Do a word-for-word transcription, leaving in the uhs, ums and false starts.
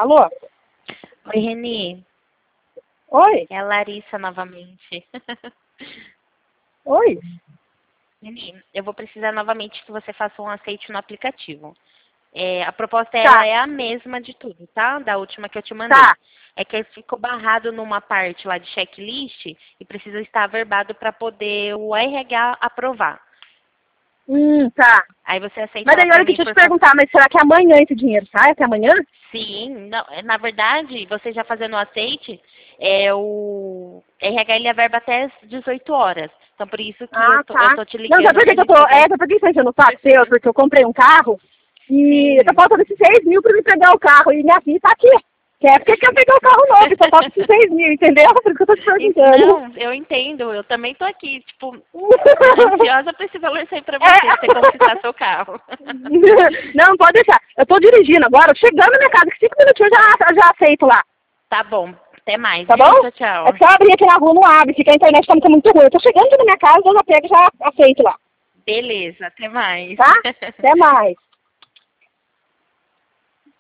Alô? Oi, Reni. Oi? É a Larissa novamente. Oi? Reni, eu vou precisar novamente que você faça um aceite no aplicativo. É, a proposta Tá. ela é a mesma de tudo, tá? Da última que eu te mandei. Tá. É que ficou barrado numa parte lá de checklist e precisa estar averbado para poder o R H aprovar. Hum, tá. Aí você aceita Mas lá daí, para olha que mim, deixa eu te por favor. perguntar, mas será que amanhã esse dinheiro sai? Até amanhã? Sim, não, é, na verdade, você já fazendo o aceite, é, o R H ele averba até as dezoito horas. Então, por isso que eu Ah, tô, eu tá. tô te Não, ligando sabe por que pra que eu gente tô... É, poder... sabe por que eu tô enchendo o saco seu? Porque eu comprei um carro e eu tô Sim. faltando esses seis mil pra me pegar o carro. E minha filha tá aqui. Quer porque quer pegar o carro novo, só falta esses seis mil, entendeu? Por isso que eu tô te perguntando. Não, eu entendo, eu também tô aqui, tipo, ansiosa pra esse valor sair pra você, É. pra você conquistar seu carro. Não, pode deixar. Eu tô dirigindo agora, chegando na minha casa, que cinco minutinhos eu já, já aceito lá. Tá bom, até mais, Tá viu? bom? Tchau, tchau. É só abrir aqui na rua, não abre, fica a internet tá muito ruim. Eu tô chegando aqui na minha casa, eu já pego e já aceito lá. Beleza, até mais. Tá? Até mais.